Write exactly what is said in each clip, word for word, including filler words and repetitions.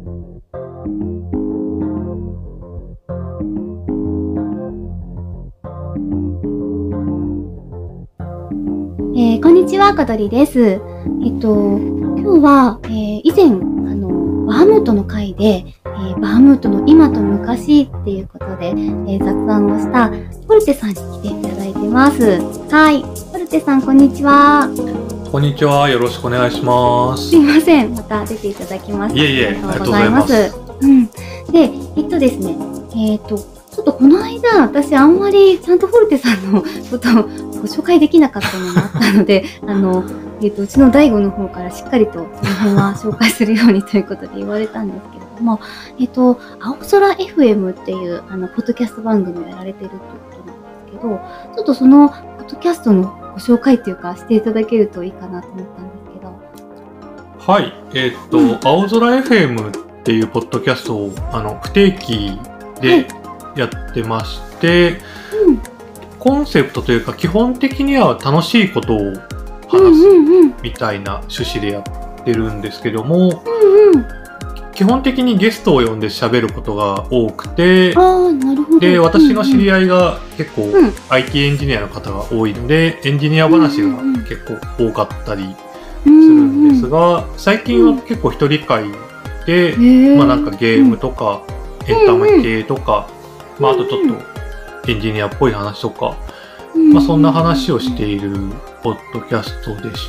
えー、こんにちは、小鳥です。えっと、今日は、えー、以前、あの、バームートの回で、えー、バームートの今と昔っていうことで、えー、雑談をしたフォルテさんに来ていただいてます。はい。フォルテさん、こんにちは。 こんにちは。よろしくお願いします。 すいません。また出ていただきました。 いえいえ、 ありがとうございます。うん。で、えっとですね、えっと、ちょっとこの間、私あんまりちゃんとフォルテさんのことをご紹介できなかったのがあったので、あの、えっと、うちの大悟の方からしっかりとその辺は紹介するようにということで言われたんですけれども、えっと、青空 エフエム っていう、あの、ポッドキャスト番組をやられているということなんですけど、ちょっとその、ポッドキャストのご紹介っていうか、していただけるといいかなと思ったんですけど。 はい。えー、っと、うん、青空 エフエム っていうポッドキャストを、あの、不定期でやってまして、はい、うん、コンセプトというか、基本的には楽しいことを話すみたいな趣旨でやってるんですけども、うんうん、基本的にゲストを呼んで喋ることが多くて、 あ、なるほど。 で、私の知り合いが結構 アイティー エンジニアの方が多いので、エンジニア話が結構多かったりするんですが、最近は結構一人会で、まあなんかゲームとかエンタメ系とか、まああとちょっとエンジニアっぽい話とか、まあそんな話をしているポッドキャストでして、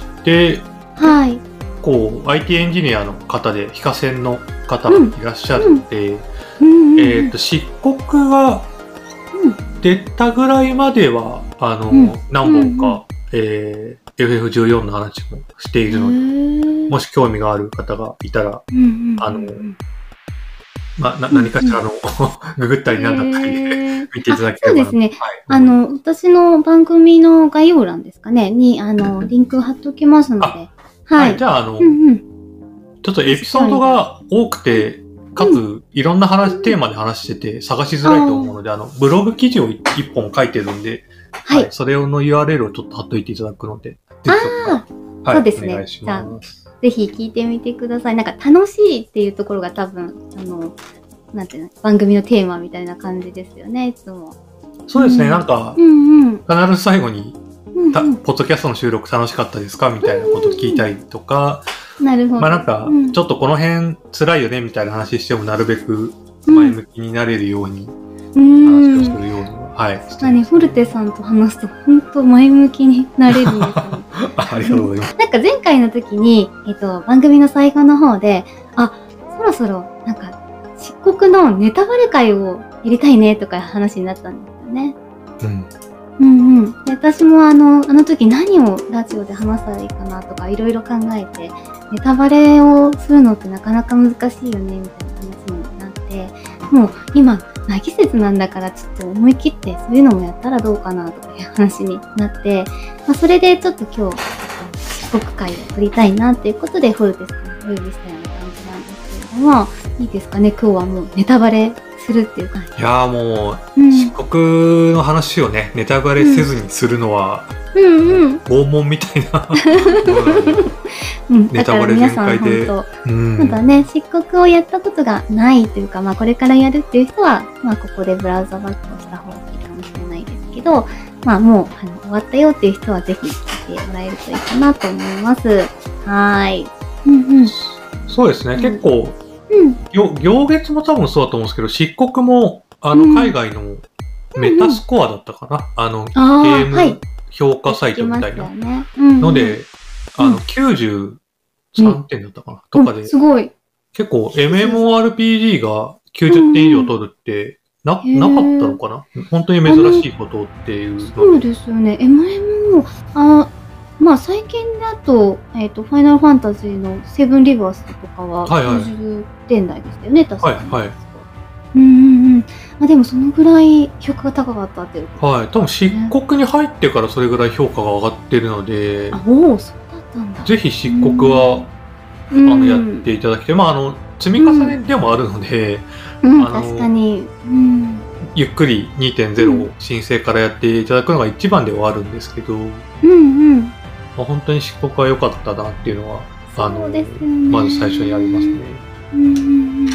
はい。 こう アイティー エンジニアの方で非課線の方がいらっしゃって、えっと漆黒が出たぐらいまではあの、うん、何本か、うん、えー、エフエフじゅうよん の話もしているので、もし興味がある方がいたら、うん、あの、まあ、な何かしらの、うん、ググったりなんだったりで見ていただければ。 そうですね。はい、あの、私の番組の概要欄ですかね、に、あの、リンク貼っておきますので。はい。 はい、じゃあ、あの、うんうん、ちょっとエピソードが多くて、かつ、うん、いろんな話、テーマで話してて探しづらいと思うので、あの、ブログ記事を一本書いてるんで、はい、はい。それの ユーアールエル をちょっと貼っといていただくので。 ああ、はい、そうですね。お願いします。じゃあ、ぜひ聞いてみてください。なんか楽しいっていうところが多分、あの、なんていうの、番組のテーマみたいな感じですよね、いつも。 そうですね、うん、なんか、うんうん、必ず最後に、うんうん、ポッドキャストの収録楽しかったですかみたいなことを聞いたりとか、 なるほど。 まあなんか、うん、ちょっとこの辺辛いよねみたいな話してもなるべく前向きになれるように話をするように、うん、はい。 確かにフォルテさんと話すと本当前向きになれるんですよ、ね。 ありがとうございます。 なんか前回の時に、えっと、番組の最後の方で、あ、そろそろなんか漆黒のネタバレ会をやりたいねとか話になったんですよね。 うん。 うんうん。で、私もあの、あの時何をラジオで話したらいいかなとかいろいろ考えて、ネタバレをするのってなかなか難しいよねみたいな話になって、もう今、な季節なんだからちょっと思い切ってそういうのもやったらどうかなとかいう話になって、まあ、それでちょっと今日、漆黒会を撮りたいなっていうことでフォルテさんをお呼びしたような感じなんですけれども、いいですかね、今日はもうネタバレするっていう感じ。 いやーもう、うん、漆黒の話をね、ネタバレせずにするのは、うんうん、拷問みたいな、 うん、ネタバレ全開で。うん、まだね、漆黒をやったことがないというか、まあこれからやるっていう人は、まあここでブラウザバックをした方がいいかもしれないですけど、まあもうあの終わったよっていう人はぜひ聞いてもらえるといいかなと思います。はい。うんうん、 そうですね、うん、結構、うん、行月も多分そうだと思うんですけど、漆黒もあの海外のメタスコアだったかな、うんうんうん、あのゲーム、はい、評価サイトみたいなので、あの、きゅうじゅうさんてんだったかな、うん、とかで、 うん、すごい。 結構 エムエムオーアールピージー がきゅうじゅってん以上取るって、な、なかったのかな本当に珍しいことっていうの。 そうですよね。エムエムオー、あ、まあ最近だと、えっと、ファイナルファンタジーのセブンリバースとかはきゅうじゅってん台でしたよね、はいはい、確かに。はいはい。うんうんうん。あ、でもそのぐらい評価が高かったっていうこと、 ね。はい。多分漆黒に入ってからそれぐらい評価が上がってるので、 あ、おお、そうだったんだ。 ぜひ漆黒は、うん、あのやっていただきたい。まああの積み重ねでもあるので、 うん、あの確かに、うん、 ゆっくり にてんゼロ を申請からやっていただくのが一番ではあるんですけど、うんうん。まあ、本当に漆黒は良かったなっていうのは、あの、 ね、 まず最初にありますね。 うんうんうん。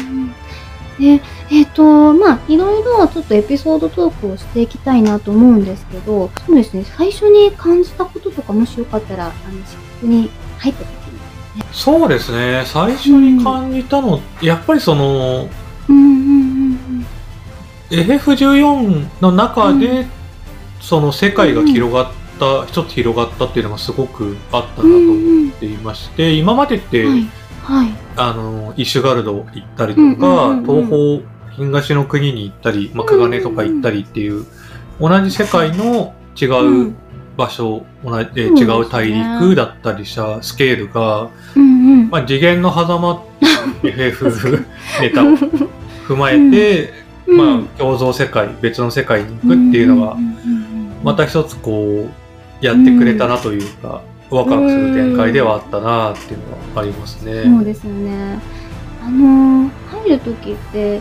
で、えっと、まあ、いろいろちょっとエピソードトークをしていきたいなと思うんですけど、そうですね、最初に感じたこととか、もしよかったら、あの、漆黒に入った時に、ね。 そうですね、最初に感じたの、うん、やっぱりその、 うんうんうんうん。 エフエフじゅうよん の中で、うん、その世界が広がった、うん、一つ広がったっていうのがすごくあったなと思っていまして、うんうん、今までって、はいはい、あのイシュガルド行ったりとか、東方東の国に行ったり、まあ、クガネとか行ったりっていう、同じ世界の違う場所、同じえ違う大陸だったりしたスケールが、うんうん、まあ、次元の狭間 エフエフ ネタを踏まえて、うん、まあ、共存世界、別の世界に行くっていうのが、また一つこうやってくれたなというか、ワクワクする展開ではあったなっていうのはありますね。 そうですよね。あの入る時って、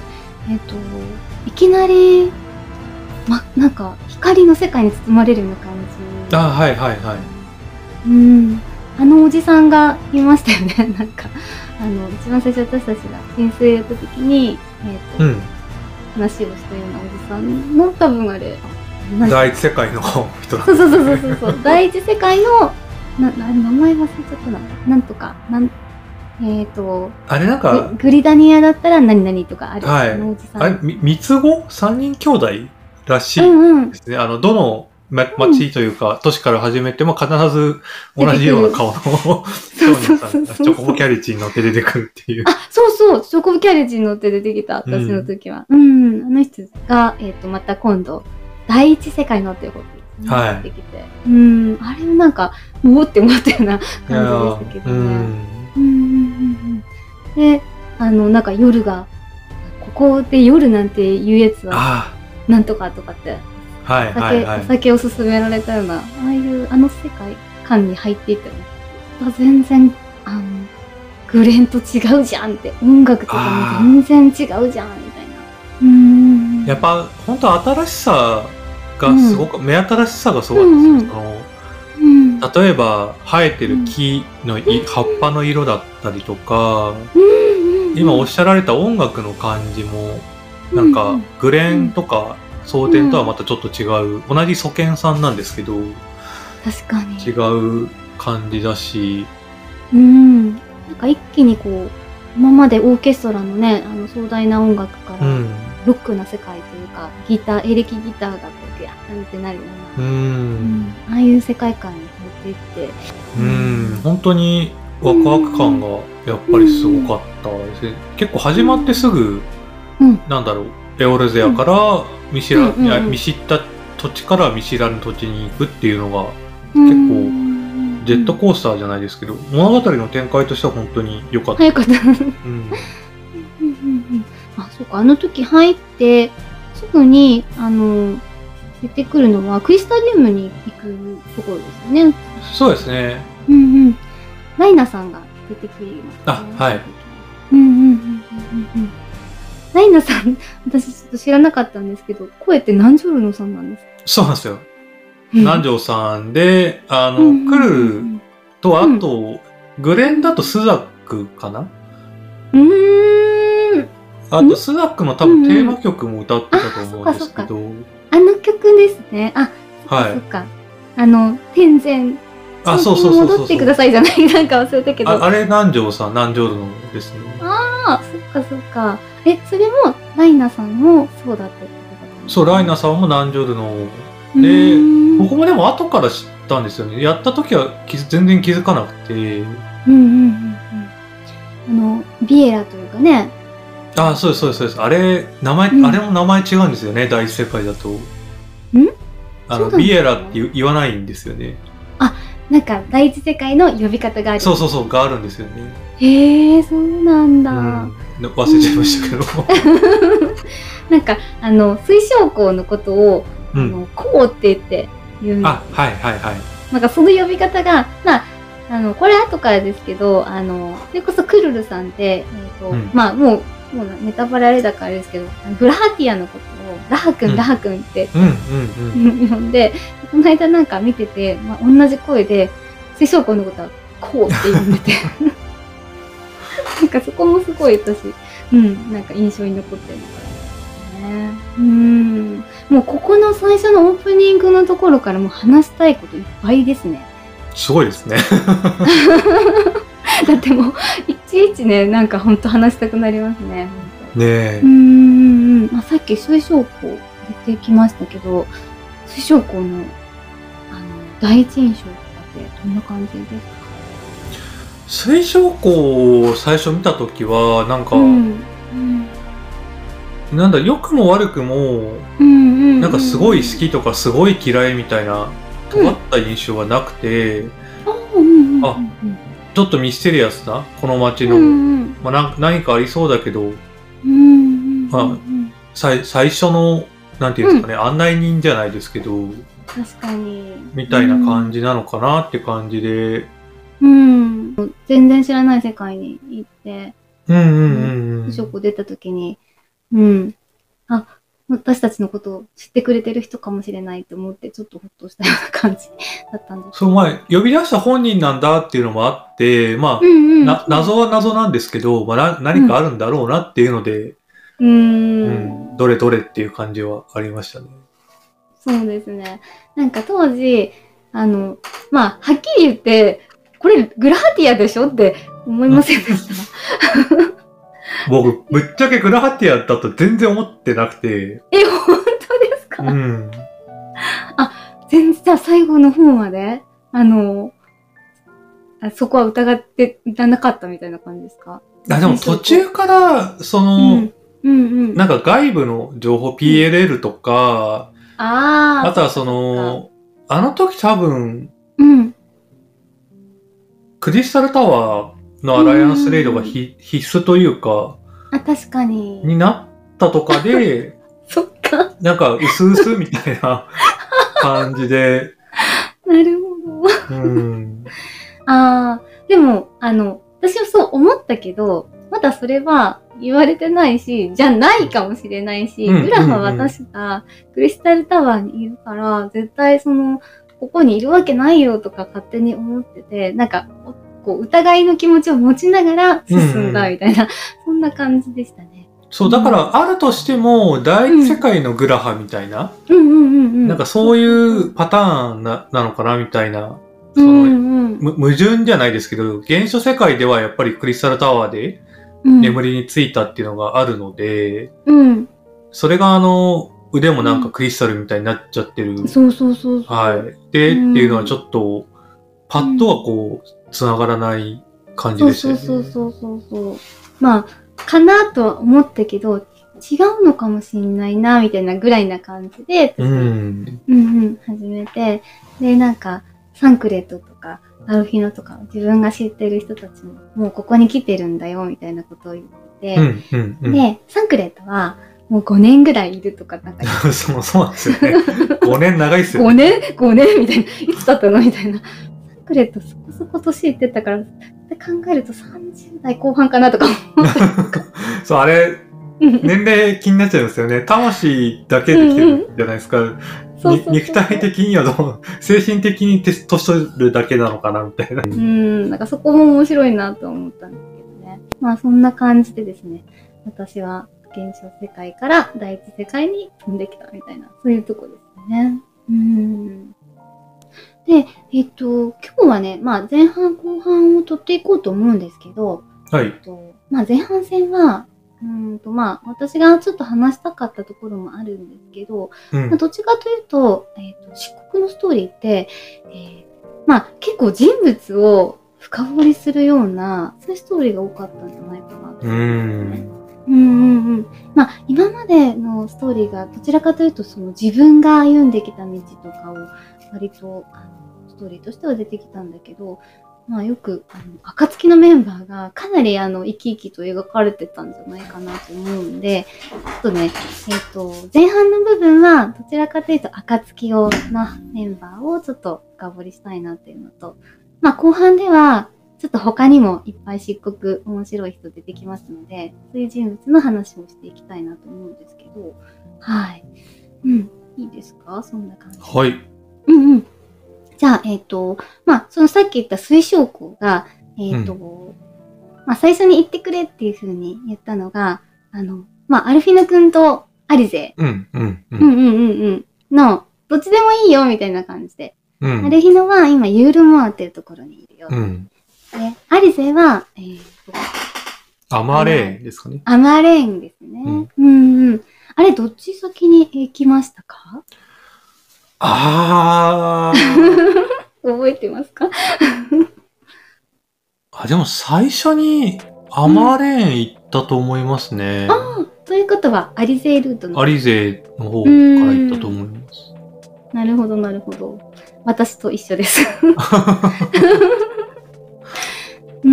えっといきなりまなんか光の世界に包まれるような感じ。 あ、はいはいはい。 うん、あのおじさんがいましたよね。なんかあの一番最初私たちが浸水やった時に、えっと、うん、話をしたようなおじさんの多分あれ第一世界の人なんです。そうそうそうそうそう第一世界のな名前忘れちゃったな。なんとか、なん、えっ、ー、と、 あれなんか、 グリダニアだったら何々とかある。 はい。あのおじさん。あれ、三つ子三人兄弟らしいですね。うんうん、あの、どの町というか、都市から始めても必ず同じような顔の商人さんがチョコボキャリッジに乗って出てくるっていう。 あ、そうそう、チョコボキャリッジに乗って出てきた、私の時は。うん、うん、あの人が、えっ、ー、と、また今度、第一世界のっていうこと。はい、てきて、うん、あれはなんかおおって思ったような感じでしたけどね。うんうんうん、で、あのなんか夜がここで夜なんていうやつはなんとかとかって、はいはいはい、お酒を勧められたようなああいうあの世界観に入っていったの。全然あのグレンと違うじゃんって、音楽とかも全然違うじゃんみたいな。うん、 やっぱ本当新しさがすごく、うん、目新しさがすごいんですよ。うん、その例えば生えてる木の、うん、葉っぱの色だったりとか、うん、今おっしゃられた音楽の感じもなんかグレンとか蒼天とはまたちょっと違う、同じ祖犬さんなんですけど確かに違う感じだし、 うん、なんか一気にこう今までオーケストラのねあの壮大な音楽から、うん、ロックな世界というかギターエレキギターがこうギャーンってなるような、うん、ああいう世界観に入っていって、 うん、本当にワクワク感がやっぱりすごかったですね。結構始まってすぐ、うん、なんだろうエオルゼアから見知ら、うんうんうん、見知った土地から見知らぬ土地に行くっていうのが結構ジェットコースターじゃないですけど、物語の展開としては本当に良かった。 早かった。うんあ、そうか、あの時入ってすぐにあの出てくるのはクリスタリウムに行くところですよね。 そうですね。 うんうん。ライナさんが出てくる、ね。 あ、はい。 うんうんうんうんうん。ライナさん、私ちょっと知らなかったんですけど、声ってナンジョルノさんなんですか？ そうなんですよ。南條さんで、あの、うんうんうん、クルルと、あと、うん、グレンだとスザックかな？うーん。あと、スザックの多分テーマ曲も歌ってたと思うんですけど。うんうん、 あ, あの曲ですね。あ、そっかそっか。はい、あの、天然。 あ、そうそうそうそう。 戻ってくださいじゃないなんか忘れたけど。 あ, あれ、南條さん、南條のですね。 ああ、そっかそっか。え、それも、ライナさんもそうだったってことなんですか？ そう、ライナさんも南條の。で、僕もでも後から知ったんですよね。やった時は全然気づかなくて。うんうんうんうん。 あの、ビエラというかね。 ああ、そうですそうですそうです。あれ、名前、うん、あれも名前違うんですよね、第一世界だと。んあの、ビエラって言わないんですよね。 あ、なんか第一世界の呼び方がある。 そうそうそう、があるんですよね。 へえ、そうなんだ。うん、 忘れちゃいましたけど。 なんか、あの、水晶校のことを、あの、こうって言って言うんです。 あ、はいはいはい。 なんかその呼び方が、まあ、あの、これ後からですけど、あの、それこそクルルさんって、えーとうん、まあもう、もうネタバレあれだからあれですけど、ブラハティアのことを、ラハ君、うん、ラハ君って、うんうんうん、呼んで、この間なんか見てて、まあ、同じ声で、水晶校のことはこうって呼んでて、なんかそこもすごい私、 うん、なんか印象に残ってるのかね。うん。もうここの最初のオープニングのところからもう話したいこといっぱいですね。 すごいですね。 だってもういちいちね、なんかほんと話したくなりますね。 ねえ。 うん。まあ、さっき水晶湖出てきましたけど、水晶湖のあの第一印象とかってどんな感じですか？ 水晶湖を最初見たときはなんか、 うんうん、 なんだ良くも悪くも、 うんうん、 なんかすごい好きとかすごい嫌いみたいな尖った印象はなくて、 うん、 あ、ちょっとミステリアスなこの街の、 うんうん、 まあ、な何かありそうだけど、 うん、 まあ、最最初のなんていうんですかね、うん、案内人じゃないですけど、 確かにみたいな感じなのかなって感じで、 うん、全然知らない世界に行って、 うんうんうんうん、 ショック出た時に、うん、あ、私たちのことを知ってくれてる人かもしれないと思ってちょっとほっとしたような感じだったんです。 そう、まあ、呼び出した本人なんだっていうのもあって、まあ、 うんうん、 な謎は謎なんですけど、まあ、な何かあるんだろうなっていうので、 うん、うん、 どれどれっていう感じはありましたね。そうですね。なんか当時、あの、まあ、はっきり言って、これグラハティアでしょって思いませんでした、うん、 僕、ぶっちゃけグラハティアだと全然思ってなくて。 え、本当ですか？ うん。 あ、全然、じゃあ最後の方まであの、あそこは疑っていなかったみたいな感じですか？ あ、でも途中から、その、うんうんうん、なんか外部の情報 ピーエルエル とか、うん、あ, あとはその、あの時多分、うん、クリスタルタワーのアライアンスレイドがひ、うん、必須というか、 あ、確かに。 になったとかで、 そっか。 なんか、うすうすみたいな感じで。 なるほど。 うん、 ああ、でも、あの、私はそう思ったけど、まだそれは言われてないし、じゃないかもしれないし、グラハは確かクリスタルタワーにいるから、絶対その、ここにいるわけないよとか勝手に思ってて、なんか、こう疑いの気持ちを持ちながら進んだみたいな、うんうん、そんな感じでしたね。 そう、だからあるとしても、第一世界のグラハみたいな、なんかそういうパターンななのかなみたいな、その、うんうん、矛盾じゃないですけど、原初世界ではやっぱりクリスタルタワーで眠りについたっていうのがあるので、うん、それがあの、腕もなんかクリスタルみたいになっちゃってる。うん、 そうそうそうそう。 はい。で、うん、っていうのはちょっと、パッとはこう、繋がらない感じでしたよね。 そうそうそうそう。まあ、かなとは思ったけど、違うのかもしんないな、みたいなぐらいな感じで、 うん、 うんうん、始めて、で、なんか、サンクレットとか、アルフィノとか、自分が知ってる人たちも、もうここに来てるんだよ、みたいなことを言ってて、うんうんうん、で、サンクレットは、もうごねんぐらいいるとか、なんかそう、そうなんですよね。ごねん長いっすよね。 ごねん ?ご 年みたいな。いつだったのみたいな。サンクレットそこそこ年いってたから、って考えるとさんじゅう代後半かなとか思って。 そう、あれ、年齢気になっちゃいますよね。魂だけで来てるじゃないですか。肉体的にはどう、精神的に年取るだけなのかなみたいな。 うん、なんかそこも面白いなと思ったんですけどね。まあそんな感じでですね、私は現象世界から第一世界に飛んできたみたいな、そういうとこですね。うん。で、えっと、今日はね、まあ前半後半を取っていこうと思うんですけど、 はい。 えっと、まあ前半戦は、うんとまあ私がちょっと話したかったところもあるんですけど、うん、まあ、どっちかというと、えっと、漆黒のストーリーって、えー、まあ結構人物を深掘りするような、そういうストーリーが多かったんじゃないかなと思うんですね。うんうんうん。まあ今までのストーリーがどちらかというとその自分が歩んできた道とかを割とあのストーリーとしては出てきたんだけど、まあよく、あの、暁のメンバーがかなりあの、生き生きと描かれてたんじゃないかなと思うんで、ちょっとね、えっと、前半の部分はどちらかというと暁をのメンバーをちょっと深掘りしたいなっていうのと、まあ後半では、ちょっと他にもいっぱい漆黒面白い人出てきますので、そういう人物の話もしていきたいなと思うんですけど、はい。うん、いいですか？そんな感じ。 はい。 うんうん。じゃあ、えっと、まあ、そのさっき言った水晶湖が、えっと、うん、 まあ最初に言ってくれっていう風に言ったのが、あの、まあアルフィノくんとアリゼ。 うんうんうん。 うんうんうんうん。の、どっちでもいいよみたいな感じで。 うん、 アルフィノは今ユールモアっていうところにいるよ。 うん。 で、アリゼは、えーと、 アマレーンですかね。 アマレーンですね。うん、うんうん。あれ、どっち先に行きましたか？ あー。 覚えてますか？ あ、でも最初にアマレーン行ったと思いますね。 うん、ああ、ということはアリゼルートの。 アリゼの方から行ったと思います。 なるほど、なるほど。私と一緒です。うん、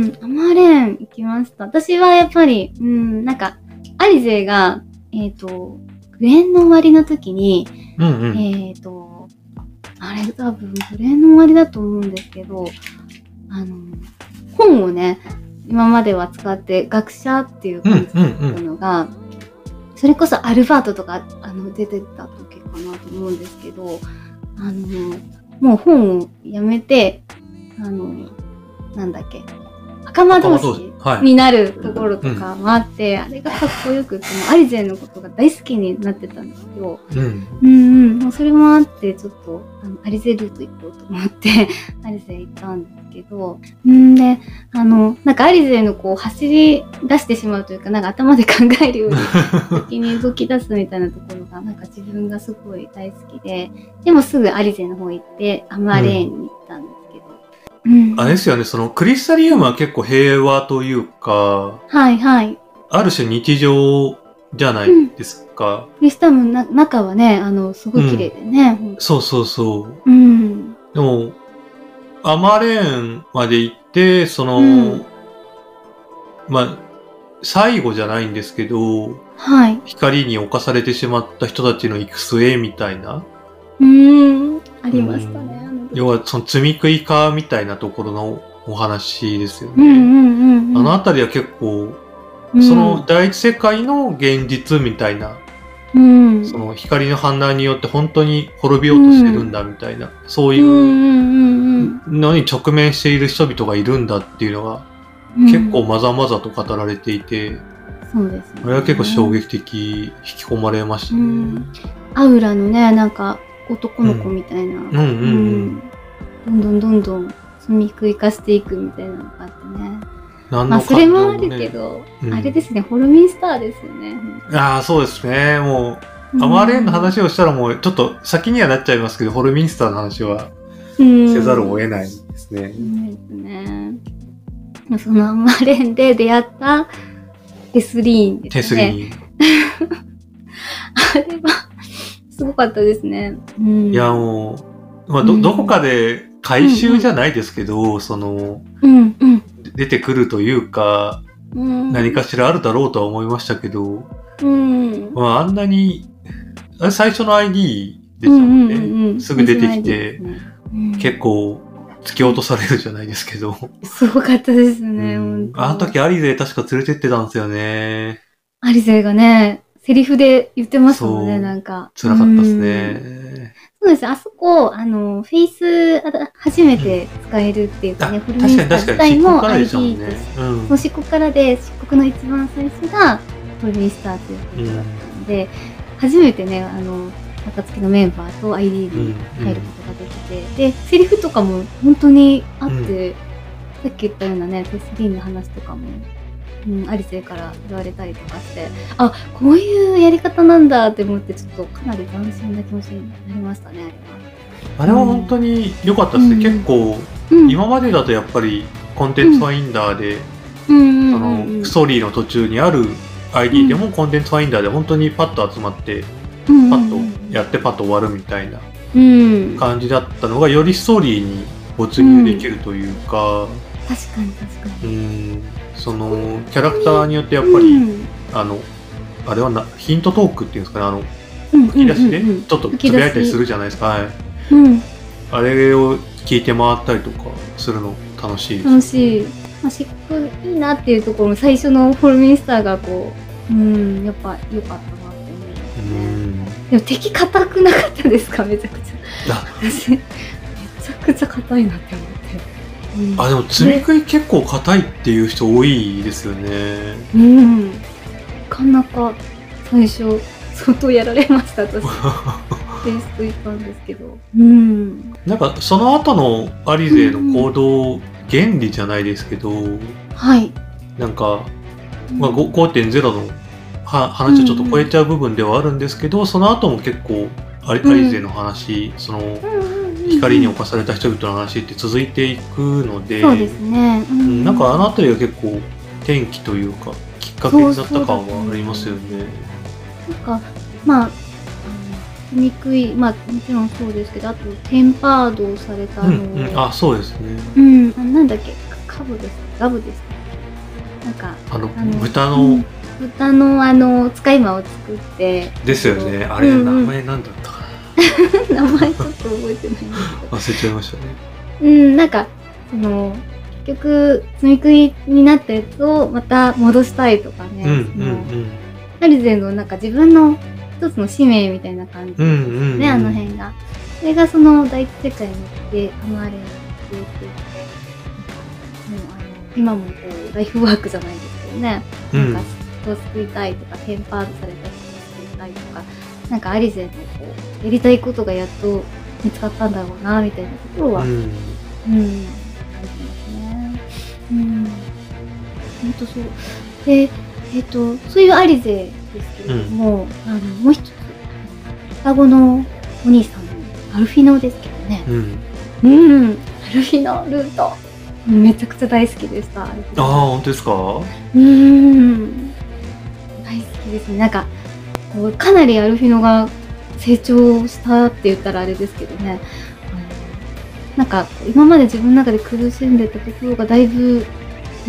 アマレーン行きました。私はやっぱり、うん、なんか、アリゼが、えっと、グレンの終わりの時に、 うんうん、 えっと、あれ多分グレンの終わりだと思うんですけど、あの、本をね、今までは使って学者っていう感じだったのが、うんうんうん、それこそアルバートとかあの出てた時かなと思うんですけど、あの、もう本をやめて、あの、なんだっけ、仲間同士になるところとかもあって、はい、うん、あれがかっこよくて、アリゼのことが大好きになってたんですよ。うん、うんうん。もうそれもあって、ちょっとあのアリゼルート行こうと思って、アリゼ行ったんですけど、んで、あの、なんかアリゼのこう走り出してしまうというか、なんか頭で考えるように先に動き出すみたいなところが、なんか自分がすごい大好きで、でもすぐアリゼの方行って、アマレーンに行ったんです。うん、 あれですよね、そのクリスタリウムは結構平和というか、 はいはい。 ある種日常じゃないですか。 うん、クリスタリウムの中はね、あの、すごい綺麗でね、 うん。そうそうそう。 うん。 でも、アマレーンまで行って、その、うん、まあ、最後じゃないんですけど、 はい。 光に侵されてしまった人たちの行く末みたいな。 うーん、ありましたね。うん、 要は、その積み食い化みたいなところのお話ですよね。 うんうんうんうん、 あのあたりは結構、うん、その第一世界の現実みたいな、うん、その光の氾濫によって本当に滅びようとしてるんだみたいな、うん、そういうのに直面している人々がいるんだっていうのが、うん、結構まざまざと語られていて、 そうですね。 あれは結構衝撃的、引き込まれましたね。うん、 アウラのね、なんか男の子みたいな、うんうんうん、どんどんどんどん積み食い化していくみたいなのがあってね。 何のまあそれもあるけど、うん、あれですね、ホルミンスターですよね。 ああ、そうですね。もう、アマレーンの話をしたらもうちょっと先にはなっちゃいますけど、ホルミンスターの話はせざるを得ないですね。 そうですね。そのアマレーンで出会ったテスリーンですね。テスリーン。あれはすごかったですね。 うん、いやもう、まあ、ど、どこかで回収じゃないですけど、うんうん、その、 うんうん、 出てくるというか、うん、何かしらあるだろうとは思いましたけど、うん、まあ、あんなに、あれ最初の アイディー でしたもんね。うんうんうん、すぐ出てきて、ね、うん、結構突き落とされるじゃないですけど。 すごかったですね。うん、 あの時アリゼ確か連れてってたんですよね。 アリゼがね、セリフで言ってましたもんね、なんか。 辛かったですね。 そうです。あそこ、あの、フェイス、初めて使えるっていうかね、フルミンスター自体も アイディー です。そう、漆黒からで、漆黒の一番最初がフルミンスターということだったので、うん、初めてね、あの、暁のメンバーと アイディー に入ることができて、うんうん、で、セリフとかも本当にあって、うん、さっき言ったようなね、テスリーンの話とかも、うん、アリセから言われたりとかして、あ、こういうやり方なんだって思って、ちょっとかなり斬新な気持ちになりましたね、 あれは。あれは本当に良かったですね。うん、結構、うん、今までだとやっぱりコンテンツファインダーで、そのストーリーの途中にある アイディー でもコンテンツファインダーで本当にパッと集まって、パッとやってパッと終わるみたいな感じだったのが、よりストーリーに没入できるというか、うん、 確かに確かに。 うん、そのキャラクターによってやっぱり、うん、あのあれはなヒントトークっていうんですかね、あの吹き出しでちょっとつぶやいたりするじゃないですか、はい、うん、あれを聞いて回ったりとかするの楽しいです。 楽しい。まあ、漆黒いいなっていうところも最初のホルミンスターがこう、うん、やっぱ良かったなって思いますね。うん、でも敵硬くなかったですか？めちゃくちゃ。私めちゃくちゃ硬いなって思って。 うん、 あ、でも積み食い結構硬いっていう人多いですよね。 うん。なかなか最初相当やられました私。ベースと行ったんですけど。うん。 なんかその後のアリゼの行動原理じゃないですけど、 はい。 なんか、まあ、ごてんゼロ のは話をちょっと超えちゃう部分ではあるんですけど、その後も結構アリアリゼの話、その光に侵された人々の話って続いていくので、 そうですね。 うん、なんかあの辺りが結構転機というかきっかけになった感はありますよね。 なんかまあ積み食い、まあもちろんそうですけど、あとテンパードされたの、 うんうん、あ、そうですね。 うん、あなんだっけ、カブですガブですなんかあの豚の、うん、 豚のあの使い魔を作ってですよね。あれ、うんうん、名前なんだったかな名前ちょっと覚えてないんですけど忘れちゃいましたね。 うん、なんかその結局積み食いになったやつをまた戻したいとかね、うんうんうん、アリゼのなんか自分の一つの使命みたいな感じですね、うんうんうん、あの辺が。それがその第一世界によって生まれていて、今もこうライフワークじゃないですけどね、うん、なんか人を救いたいとかテンパードされた人を救いたいとか、なんかアリゼのこうやりたいことがやっと見つかったんだろうなみたいなところは、うん、うん、感じますね。うん、本当そう。で、えっとそういうアリゼですけれども、うん、あのもう一つ双子のお兄さんのアルフィノですけどね。うん、うん、アルフィノルート。めちゃくちゃ大好きでした。ああ、本当ですか？ うん。大好きですね。なんか、こうかなりアルフィノが成長したって言ったらあれですけどね。なんか、今まで自分の中で苦しんでたところがだいぶ、うん、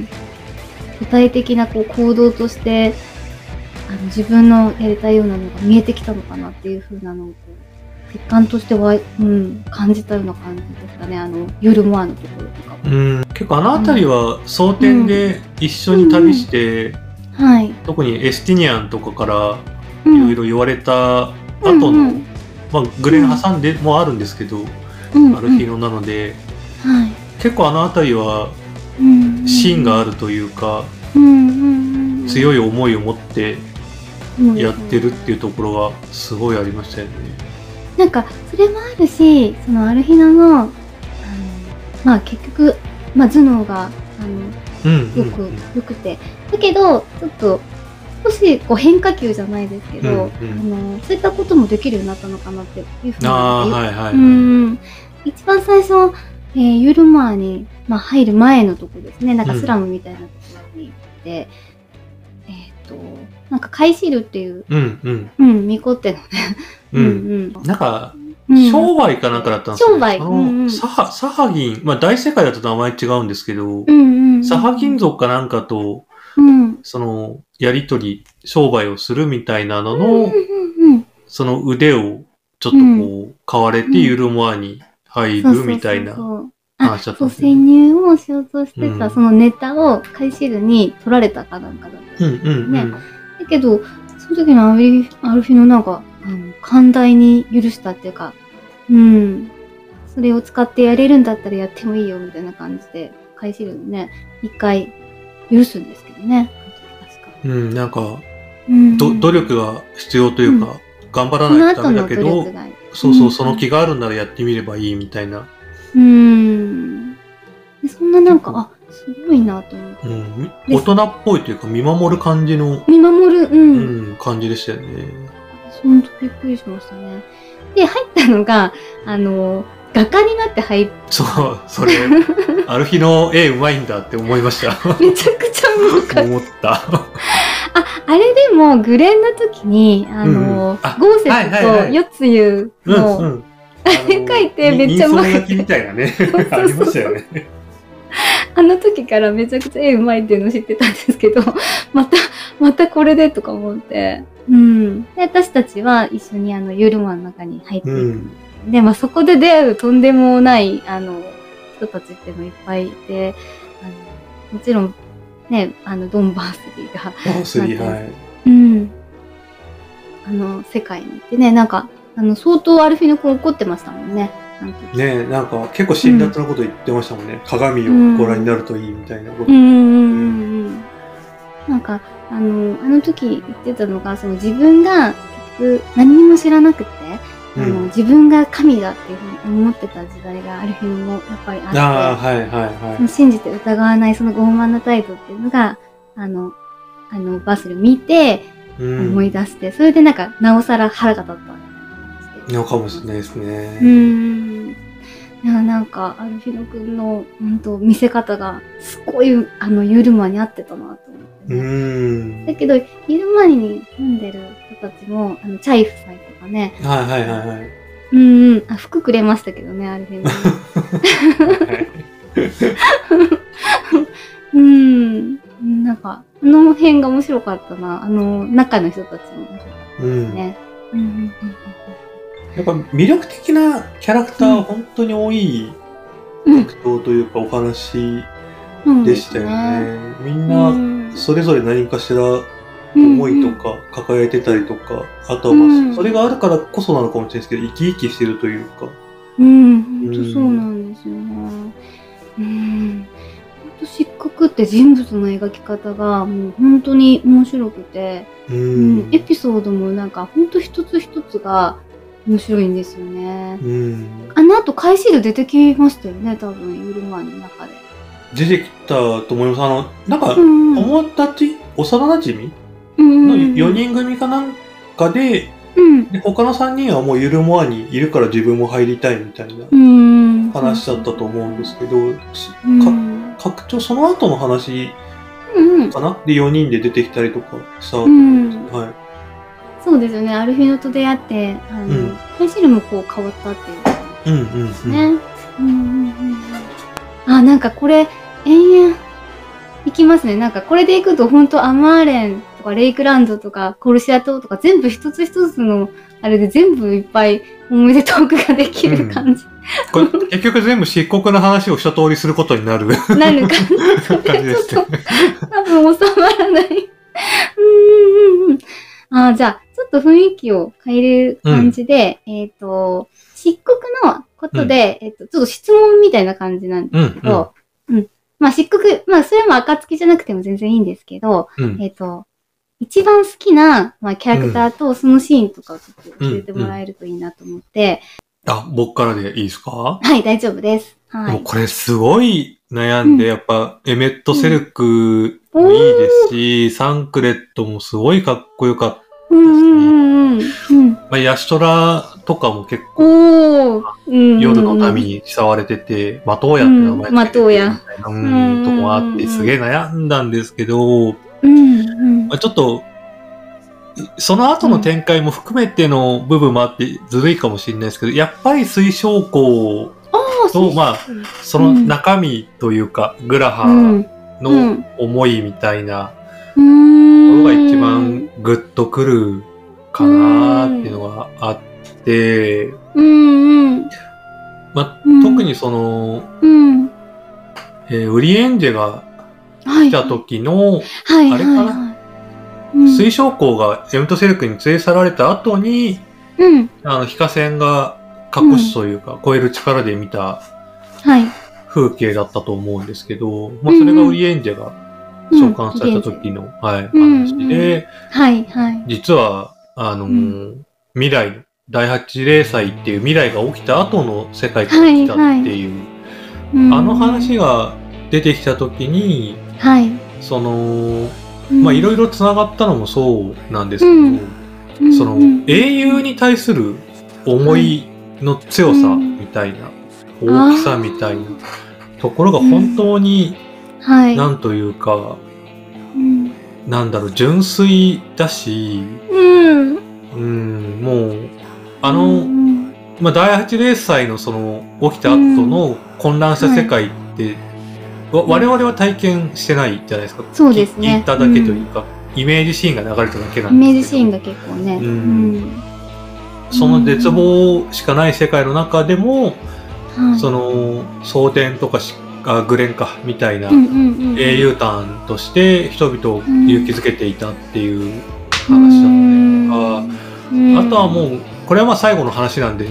具体的なこう行動として、あの自分のやりたいようなのが見えてきたのかなっていう風なのを、実感としては、うん、感じたような感じですかね。あの夜モアのところとかも。 うん、結構あの辺りは蒼天で一緒に旅して、うんうんはい、特にエスティニアンとかからいろいろ言われた後の、うんうんまあ、グレン挟んでもあるんですけど、うんうん、アルフィノなので、はい、結構あの辺りは芯があるというか、うんうんうん、強い思いを持ってやってるっていうところがすごいありましたよね。 なんかそれもあるし、そのアルフィナの、あのまあ結局、まあ、頭脳があの、うんうんうん、よくよくて、だけどちょっと少しこう変化球じゃないですけど、うんうん、あのそういったこともできるようになったのかなっていうふうに思って、はいはいはい、うん一番最初、えー、ユールモアに、まあ、入る前のとこですね、なんかスラムみたいなところに行って、うん、えっ、ー、となんかカイシルっていう、うんうんうん、ミコってのね。 うんうん、なんか、商売かなんかだったんですよ、ね。商売。その、うんうん、サハ、サハギン、まあ大世界だと名前違うんですけど、うんうんうん、サハギン族かなんかと、うん、その、やりとり、商売をするみたいなのの、うんうんうん、その腕をちょっとこう、うん、買われてユルモアに入るみたいな話だったんですよね。 潜入をしようとしてた、うん、そのネタをカイシルに取られたかなんかだったんですよね。うんうんうん、だけど、その時のアルフィのなんか、あの寛大に許したっていうか、うん、それを使ってやれるんだったらやってもいいよみたいな感じで、カイシルにね、一回許すんですけどね。 確か。うん、なんか、うん、ど努力が必要というか、うん、頑張らないとダメだけど、そうそう、その気があるならやってみればいいみたいな。 うん。でそんななんか、あ、すごいなと思って、うん。 大人っぽいというか、見守る感じの、 見守る、うん、 うん、感じでしたよね。 本当びっくりしましたね。で、入ったのが、あの、画家になって入って。 そう、それ、アルフィの絵うまいんだって思いました。 めちゃくちゃうまかった。 思った。 あ、あれでも、グレンの時に、あの、ゴーセットとヨツユの、うんうん、あれ描いてめっちゃうまい。 人相書きみたいなね、ありましたよね。 あの時からめちゃくちゃ絵うまいっていうのを知ってたんですけど、また、またこれでとか思って。うん、で私たちは一緒にあのユールモアの中に入っていく、うん、で、まあ、そこで出会うとんでもないあの人たちっていうのいっぱいいて、あのもちろんね、あのドン・バースリーがバースリー、はい、 うん、あの世界に行ってね、なんかあの相当アルフィノ君怒ってましたもんね。 あの時ねえ、なんか結構辛辣なこと言ってましたもんね。うん、鏡をご覧になるといいみたいなこと。 うんうんうんうん。なんかあのあの時言ってたのが、その自分が結局何にも知らなくて、あの、うん、自分が神だっていうふうに思ってた時代がある日もやっぱりあって、 あ、はいはいはい、 信じて疑わないその傲慢な態度っていうのがあのあのバスル見て思い出して、うん、それでなんかなおさら腹が立ったみたいな感じで。 のかもしれないですね。 うん。いやなんかアルフィノ君の本当見せ方がすごいあのユルマに合ってたなと思って、ね。 うん。 だけどユルマに住んでる人たちもあのチャイ夫妻とかね。 はいはいはいはい。 うんうん。あ、服くれましたけどね、アルフィノ。うん。なんか、あの辺が面白かったな。あの、中の人たちも面白かったですね。うん。うんうんうん、 やっぱ魅力的なキャラクターは本当に多い作品というかお話でしたよね。うん、みんなそれぞれ何かしら思いとか抱えてたりとか、あとはまあそれがあるからこそなのかもしれないですけど、生き生きしてるというか。 うん、本当そうなんですよね。うん。漆黒って人物の描き方がもう本当に面白くて、うん、エピソードもなんか本当一つ一つが面白いんですよね。うん、あの後回シール出てきましたよね、多分ユルマンの中で。 出てきたと思います。あのなんか友達、幼馴染のよにん組かなんかで、うん、で他のさんにんはもうユルモアにいるから自分も入りたいみたいな話だったと思うんですけど、うん拡張その後の話かな、うん、でよにんで出てきたりとかしたと思うんです、うん、はい。 そうですよね。アルフィノと出会ってあの、うん、ペンシルもこう変わったっていうことですね。うんうんうん。あ、なんかこれ延々いきますね。なんかこれでいくと本当アマーレンとかレイクランドとかコルシア島とか全部一つ一つのあれで全部いっぱい思い出トークができる感じ。 うん、これ結局全部漆黒の話を一通りすることになる。 なる感じですね。多分収まらない。うんうんうん。ああ、じゃあちょっと雰囲気を変える感じで、うん、えっと漆黒のことで、うん、えっとちょっと質問みたいな感じなんですけど、うん、うん、まあ漆黒、まあそれも暁じゃなくても全然いいんですけど、うん、えっと一番好きな、まあ、キャラクターとそのシーンとかをちょっと教えてもらえるといいなと思って。 うんうん、あ、僕からでいいですか？ はい、大丈夫です。はい。 もうこれすごい悩んで、うん、やっぱエメット・セルクもいいですし、うん、サンクレットもすごいかっこよかったですね。うんうんうんまあ、ヤシトラとかも結構、うん、夜の民に慕われてて、マトウヤって名前つけててみたいな、うん、うん、とこもあって、すげえ悩んだんですけど、うんうんまあ、ちょっと、その後の展開も含めての部分もあってずるいかもしれないですけど、やっぱり水晶校と、まあ、その中身というか、グラハの思いみたいなところが一番グッとくるかなっていうのがあって、まあ、特にその、えー、ウリエンジェが来た時の、あれかな、水晶校がエメット・セルクに連れ去られた後に、うん、あの、ヒカセンが隠すというか、うん、超える力で見た風景だったと思うんですけど、はい、まあ、それがウリエンジェが召喚された時の、うん、はい、話で、 はいはい、 実は、あのーうん、未来、だいはちれい祭っていう未来が起きた後の世界から来たっていう、はいはい、あの話が出てきた時に、はい、その、まあいろいろつながったのもそうなんですけど、うん、その、うん、英雄に対する思いの強さみたいな、うん、大きさみたいなところが本当に、うんはい、なんというか、うん、なんだろう、純粋だし、うんうん、もう、あの、うんまあ、だいはちれい祭のその起きた後の混乱した世界って、はい我々は体験してないじゃないですか。 そうですね。 聞いただけというか、うん、イメージシーンが流れただけなんですけど。イメージシーンが結構ね。うんうん、その絶望しかない世界の中でも、うん、その蒼天とかあグレンかみたいな英雄譚として人々を勇気づけていたっていう話だったりとか、うん、あとはもうこれはまあ最後の話なんで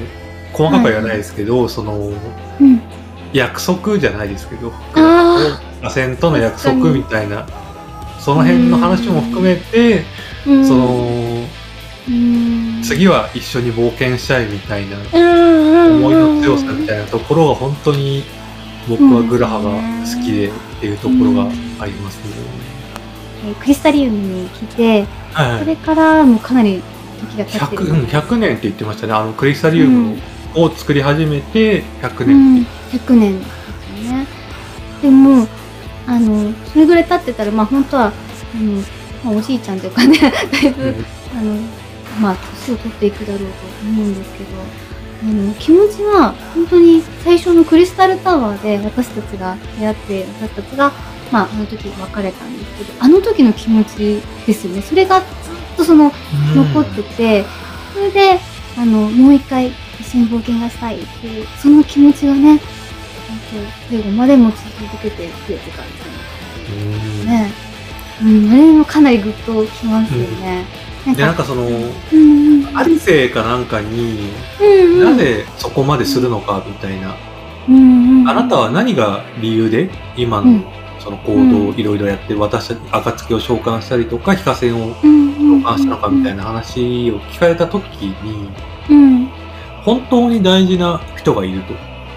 細かくは言わないですけど、はい、その、うん、約束じゃないですけど、螺旋との約束みたいな、その辺の話も含めて、その、次は一緒に冒険したいみたいな思いの強さみたいなところが本当に僕はグラハが好きでっていうところがありますね。 うん、クリスタリウムに来て、はい、それからもうかなり時が経ってる。 100, ひゃくねんって言ってましたね。あのクリスタリウムを作り始めてひゃくねんって、 うん、ひゃくねんですよね。でもあのそれぐらい経ってたら、まあ本当はあの、まあ、おじいちゃんというかねだいぶ、うん、あのまあ年を取っていくだろうと思うんですけど、あの気持ちは本当に最初のクリスタルタワーで私たちが出会って、私たちが、まあ、あの時別れたんですけど、あの時の気持ちですよね。それがずっとその残ってて、それであのもう一回一緒に冒険がしたいっていうその気持ちがね、最後まで持ち続けてくれてたんですよね。うん、あれもかなりグッときますよね。 うん、でなんかその、うんうん、アリセかなんかに、うんうん、なぜそこまでするのかみたいな、うんうん、あなたは何が理由で今のその行動をいろいろやってる、私たち暁を召喚したりとか非化線を召喚したのかみたいな話を聞かれた時に、うん、本当に大事な人がいると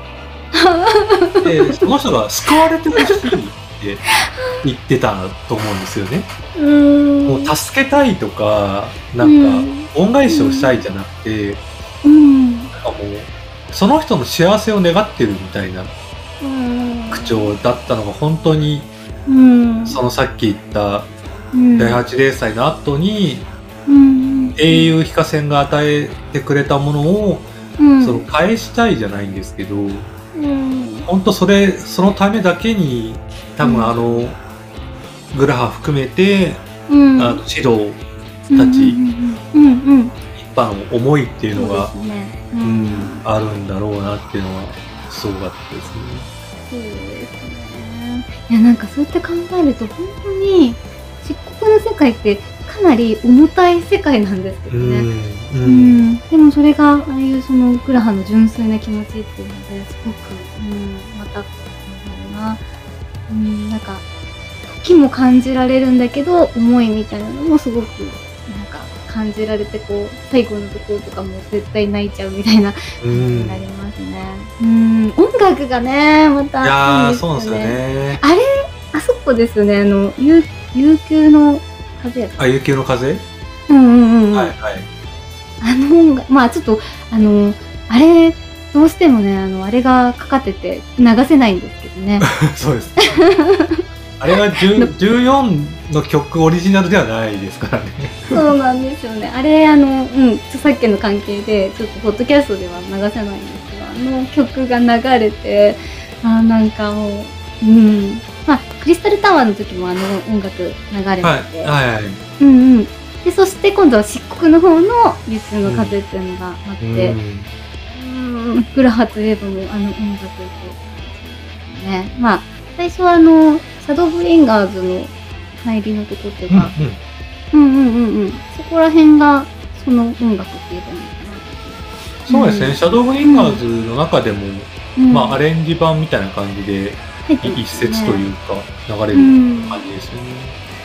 でその人が救われてほしいって言ってたと思うんですよね。うん、もう助けたいとかなんか恩返しをしたいじゃなくて、うん、なんかもうその人の幸せを願ってるみたいな口調だったのが本当に、うん、そのさっき言っただいはち零祭の後に、うん、英雄非化線が与えてくれたものを、うん、その返したいじゃないんですけど、うん、本当それそのためだけに多分あの、うん、グラハ含めて、うん、あの指導たち一般の思いっていうのが、ねうんうん、あるんだろうなっていうのはすごかったですね。 そうですね。いやなんかそうやって考えると本当に漆黒の世界ってかなり重たい世界なんですけどね。うんうんうん、でもそれがああいうそのグラハの純粋な気持ちっていうのですごく、うん、またなんだろうな、うん、なんか時も感じられるんだけど思いみたいなのもすごくなんか感じられて、こう最後のところとかも絶対泣いちゃうみたいな感じになりますね。うん、音楽がねまたいいですよね。いやーそうなんですよね。 あれあそこですよね。あの悠久の風やった。 あ、悠久の風。 うんうんうん。 はいはい。 あの音楽まあちょっとあのあれどうしてもねあのあれがかかってて流せないんですけどね。 そうです。あれはじゅうよんの曲オリジナルではないですからね。 そうなんですよね。あれあの、うん、著作権の関係でちょっとポッドキャストでは流せないんですが、あの曲が流れて、あなんかもう、うん、まあクリスタルタワーの時もあの音楽流れてて、はいはいはい、うんうん。でそして今度は漆黒の方の悠久の風っていうのがあって、うん、うんグラハといえばもうあの音楽とね、まあ最初はあのシャドーブリンガーズの入りのとこっていうか、うんうん、うんうんうんうんそこら辺がその音楽って言えばいいのかな。 そうですね、うん、シャドーブリンガーズの中でも、うん、まあアレンジ版みたいな感じで、うん、一節というか流れる感じですよね。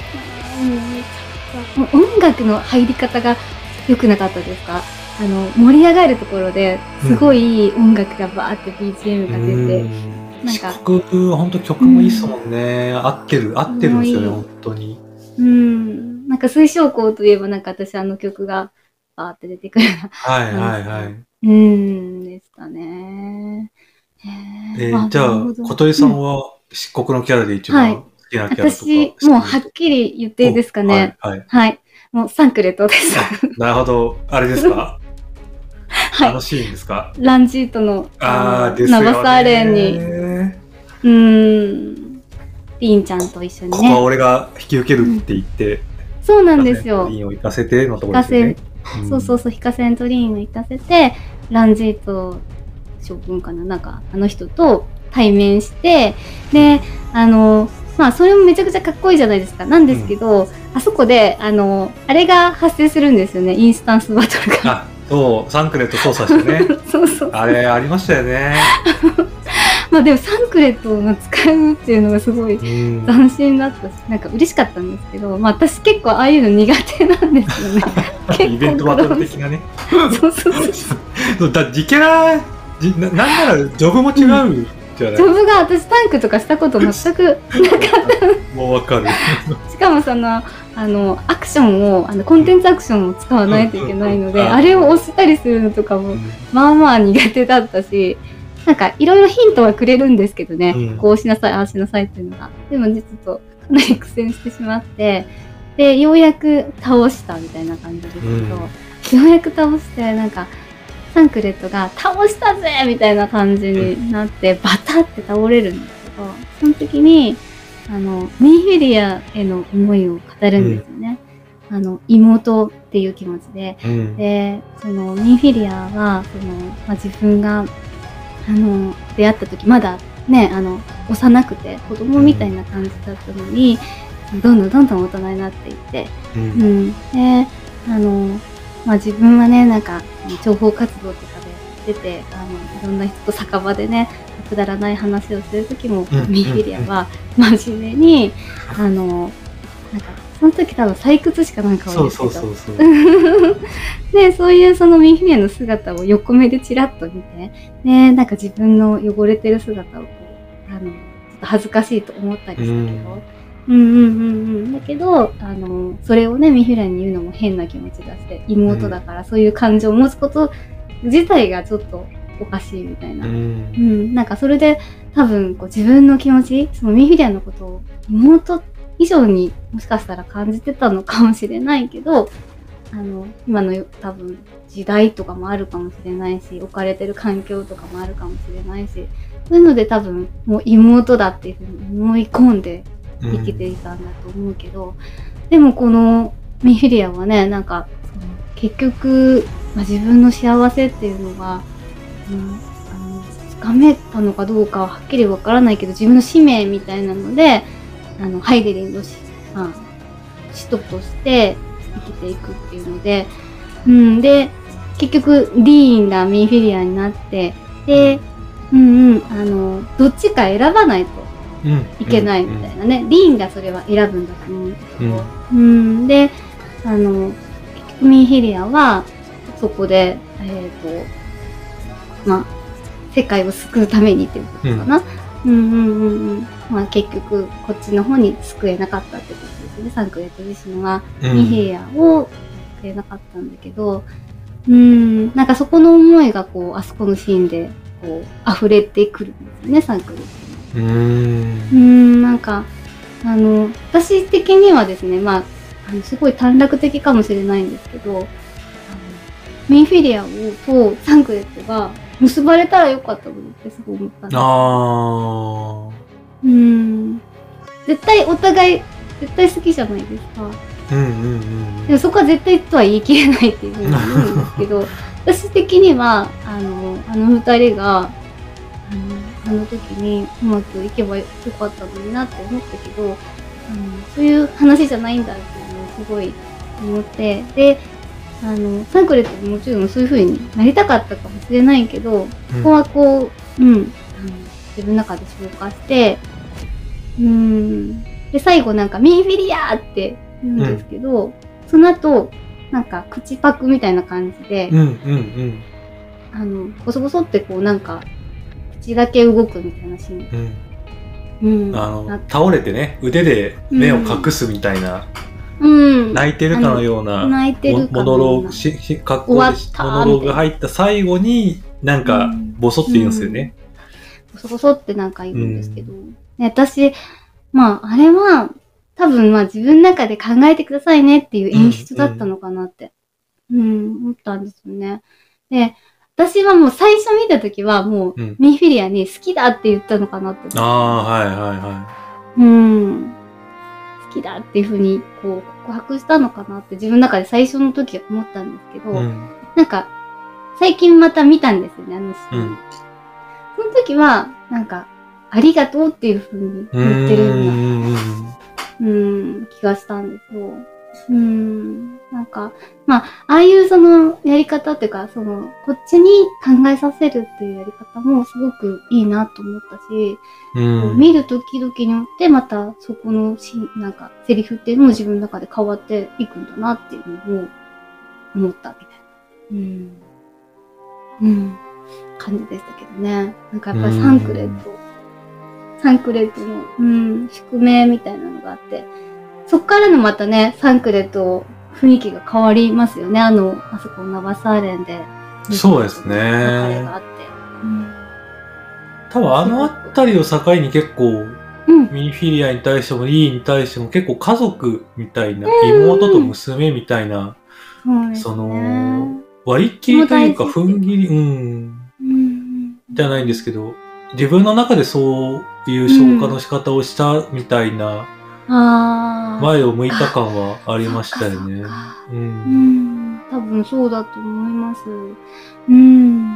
うんうん、音楽の入り方が良くなかったですか？あの盛り上がるところですごい音楽がバーって ビージーエム が出て。うんなんか四国本当曲もいいっすもんね、うん、合ってる合ってるんですよね本当に。 うんなんか水晶光といえばなんか私あの曲がバーって出てくるはいはいはいうんでしたね。 えー、じゃあ小鳥さんは漆黒のキャラで一番好きなキャラとか、はい、 私もうはっきり言っていいですかね。はい、はいはい、もうサンクレットです。 なるほどあれですかはい、楽しいんですか？ ランジートのああナバサーレンにうーんリンちゃんと一緒にね。 ここは俺が引き受けるって言って、うん、 そうなんですよ。 リンを行かせてのところですよね。 うん、そうそうそう、ヒカセンとリンを行かせてランジート将軍かななんかあの人と対面してであのまあそれもめちゃくちゃかっこいいじゃないですか。なんですけど、うん、あそこであのあれが発生するんですよね。インスタンスバトルが。 そう、サンクレット操作してね。 そうそう。 あれ、ありましたよね。 まあでもサンクレットを使うっていうのがすごい斬新だったし、なんか嬉しかったんですけど、まあ私結構ああいうの苦手なんですよね。 イベントバトル的なね。 そうそうそう。 そうだ、ディケラじな、なんならジョブも違う、うん、じゃない。 ジョブが私タンクとかしたこと全くなかった。 もうわかる。 しかもその、あの、アクションを、あの、コンテンツアクションを使わないといけないので、あれを押したりするのとかも、まあまあ苦手だったし、なんかいろいろヒントはくれるんですけどね、うん、こうしなさい、ああしなさいっていうのが。でも実はかなり苦戦してしまって、で、ようやく倒したみたいな感じですけど、うん、ようやく倒して、なんか、サンクレットが倒したぜみたいな感じになって、うん、バタって倒れるんですけど、その時に、あの、ミンフィリアへの思いを語るんですよね。うん、あの、妹っていう気持ちで。うん、で、その、ミンフィリアは、その、まあ、自分が、あの、出会った時、まだね、あの、幼くて、子供みたいな感じだったのに、うん、どんどんどんどん大人になっていって、うん、うん、で、あの、まあ、自分はね、なんか、情報活動とかで出て、あの、いろんな人と酒場でね、くだらない話をする時も、うん、ミンフィリアは真面目に、あの、なんか、その時多分採掘しかなんかを言ってた。そうそうそうそうで、そういうそのミンフィリアの姿を横目でチラッと見て、で、なんか自分の汚れてる姿をこう、あの、ちょっと恥ずかしいと思ったりしたけど、うん、うんうんうんうんだけど、あの、それをね、ミンフィリアに言うのも変な気持ちがして、妹だからそういう感情を持つこと自体がちょっとおかしいみたいな。うん、うん、なんかそれで多分こう自分の気持ち、そのミンフィリアのことを妹以上にもしかしたら感じてたのかもしれないけど、あの、今の多分時代とかもあるかもしれないし、置かれてる環境とかもあるかもしれないし、そういうので多分もう妹だっていうふうに思い込んで生きていたんだと思うけど、うん、でもこのミンフィリアはね、なんかその結局、まあ、自分の幸せっていうのが、うん、あの掴めたのかどうかははっきりわからないけど、自分の使命みたいなので、あのハイデリンの、まあ、使徒として生きていくっていうので、うん、で結局ディーンがミンフィリアになって、で、うんうん、あのどっちか選ばないといけないみたいなね、うんうんうん、ディーンがそれは選ぶんだと思うんだけど、うん、うん、で、あの結局ミンフィリアはそこで、えっと、まあ、世界を救うためにっていうことかな。うん、うんうんうんうん。まあ結局、こっちの方に救えなかったってことですね。サンクレット自身は、ミンフィリアを救えなかったんだけど、うん、なんかそこの思いがこう、あそこのシーンで、こう、溢れてくるんですよね、サンクレットに。うーん。うん、なんか、あの、私的にはですね、まあ、あのすごい短絡的かもしれないんですけど、あのミンフィリアをとサンクレットが結ばれたらよかったのってすごい思ったんですよ。あー。うん。絶対お互い、絶対好きじゃないですか。うんうんうん、うん。でもそこは絶対とは言い切れないっていうふうに思うんですけど、私的には、あの、あの二人が、あの、あの時にうまくいけばよかったのになって思ったけど、あのそういう話じゃないんだっていうのをすごい思って、で、あの、サンクレットももちろんそういう風になりたかったかもしれないけど、うん、ここはこう、うん、あの自分の中で消化して、うん、で、最後なんかミンフィリアーって言うんですけど、うん、その後、なんか口パクみたいな感じで、うんうんうん、あの、ボソボソってこうなんか、口だけ動くみたいなシーン。 うんうん、あの倒れてね、腕で目を隠すみたいな、うん、泣いてるかのような泣いてるモノローグしし格好でモノローグが入った最後になんかボソって言うんですよね、 うん、ボソボソってなんか言うんですけど、うん、私まああれは多分まあ自分の中で考えてくださいねっていう演出だったのかなって、うん、うん、思ったんですよね。で、私はもう最初見た時はもう、うん、ミンフィリアに好きだって言ったのかなって思って。 ああ、はいはいはい。 うん。好きだっていうふうにこう告白したのかなって自分の中で最初の時は思ったんですけど、うん、なんか最近また見たんですよね、あのシーン。うん、その時はなんかありがとうっていうふうに言ってるようなうん気がしたんですよ。うん。 なんか、まあ、ああいうそのやり方っていうか、その、こっちに考えさせるっていうやり方もすごくいいなと思ったし、 うん、 見るときどきによってまたそこのし、なんか、セリフっていうのも自分の中で変わっていくんだなっていうのを思ったみたいな。うん。うん。感じでしたけどね。なんかやっぱりサンクレット、サンクレットの、うん、宿命みたいなのがあって、そっからのまたね、サンクレット、雰囲気が変わりますよね。あの、あそこのナバサーレンで。 そうですね。 があって。うん、 多分あのあたりを境に結構、うん、ミンフィリアに対してもリーに対しても結構家族みたいな、うん、妹と娘みたいな、 うん、 その、割り切りというか、踏ん切り、うん、うん、じゃないんですけど、自分の中でそういう消化の仕方をしたみたいな、うん、前を向いた感はありましたよね。うん、うん。 多分そうだと思います。うん。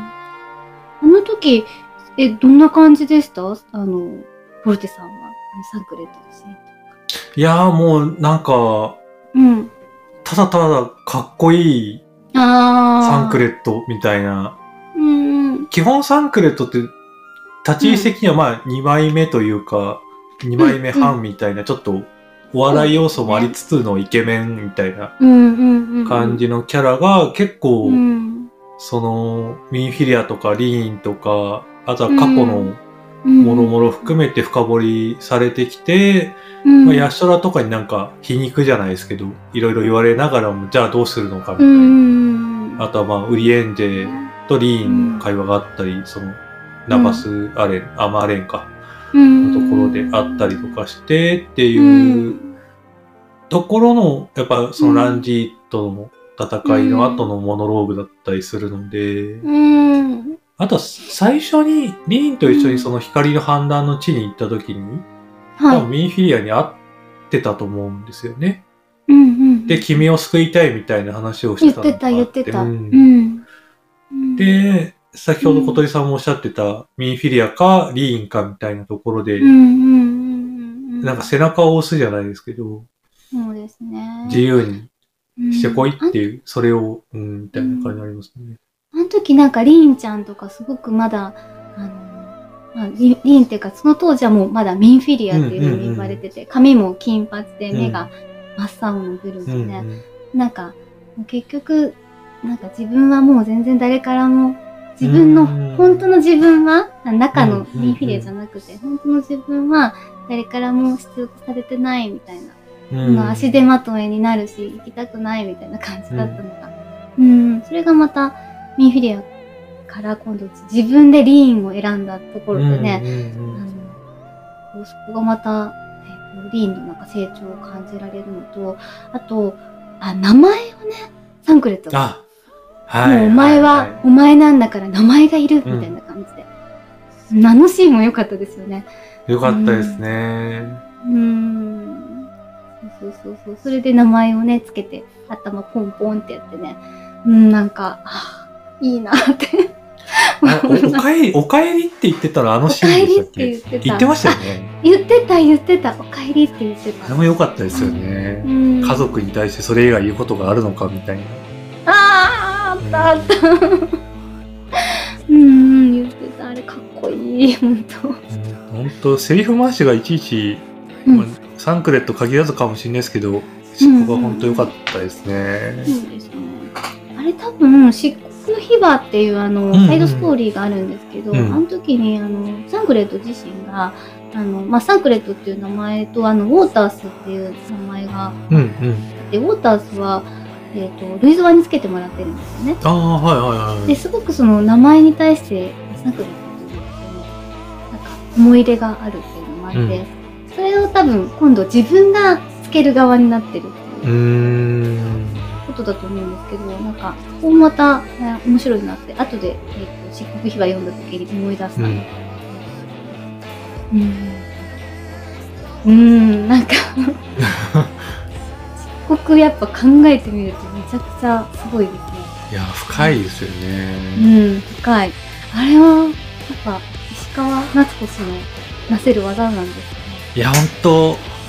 あの時、え、どんな感じでした？あの、フォルテさんは、サンクレットですね。 いやーもうなんか、うん。ただただかっこいいサンクレットみたいな。うん、基本サンクレットって立ち位置的にはまあにまいめというか、うん、にまいめ半みたいな、ちょっとお笑い要素もありつつのイケメンみたいな感じのキャラが結構、うん、そのミンフィリアとかリーンとか、あとは過去のもろもろ含めて深掘りされてきて、うんまあ、ヤシトラとかになんか皮肉じゃないですけど、いろいろ言われながらも、じゃあどうするのかみたいな。うん、あとはまあ、ウリエンジェとリーンの会話があったり、その、ナバスアレン、アマーレンか、のところであったりとかしてっていうところの、やっぱそのランジーとの戦いの後のモノローグだったりするので、うんあとは最初にリーンと一緒にその光の反乱の地に行った時に、はい、多分ミンフィリアに会ってたと思うんですよね。うんうん、で、君を救いたいみたいな話をしてたのがあって。 言ってた、言ってた。うんうん、で、先ほど小鳥さんもおっしゃってたミンフィリアかリーンかみたいなところで、なんか背中を押すじゃないですけど、 そうですね。 自由にしてこいっていう、うん、それを、うん、みたいな感じになりますね。 あの時なんかリーンちゃんとかすごくまだ、あの、まあ、リ, リーンっていうかその当時はもうまだミンフィリアっていうふうに言われてて、髪も金髪で目が真っ青のブルーでね、うんうん、なんか結局なんか自分はもう全然誰からも自分の本当の自分は中のミンフィリアじゃなくて、本当の自分は誰からも必要とされてないみたいな、うん、足手まといになるし行きたくないみたいな感じだったのが、うん、うん、それがまたミンフィリアから今度自分でリーンを選んだところでね、あのそこがまた、えー、リーンのなんか成長を感じられるのと、あとあ名前をね、サンクレットが、はい、もうお前は、はいはい、お前なんだから名前がいるみたいな感じで、うん、名のシーンも良かったですよね。 良かったですね。 うん、うんそうそうそう、それで名前をねつけて頭ポンポンってやってね、うん、なんかあいいなってお。おかえり、おかえりって言ってたらあのシーンでしたっけ？言ってた。言ってましたよね。 言ってた、言ってた。おかえりって言ってた。 あれも良かったですよね。うん、家族に対してそれ以外言うことがあるのかみたいな。 あー、あったあった。うん、うん、言ってた。あれかっこいい、ほんと。 ほんと、セリフ回しがいちいち、うんまあ、サンクレット限らずかもしれないですけど、そこがほんと良かったですね。 そうですね。あれ多分、漆黒秘話っていうあの、サイドストーリーがあるんですけど、うんうん、あの時にあの、サンクレット自身が、あの、まあ、サンクレットっていう名前と、あの、ウォータースっていう名前があって、うんうん、で、ウォータースは、えっと、ルイズワにつけてもらってるんですよね。 ああ、はいはいはい。 で、すごくその名前に対して、サンクレットっていうのは、なんか、思い入れがあるっていうのもあって、うん、それを多分、今度自分がつける側になってるっていうことだと思うんですけど、なんか、ここもまた、ね、面白いなって、後で、えっと、漆黒秘話読んだ時に思い出したので、うん、うーん、なんか漆黒やっぱ考えてみるとめちゃくちゃすごいですね。 いや、深いですよね。 うん、深い。あれは、やっぱ、石川夏子氏のなせる技なんですね。 いや、ほんと、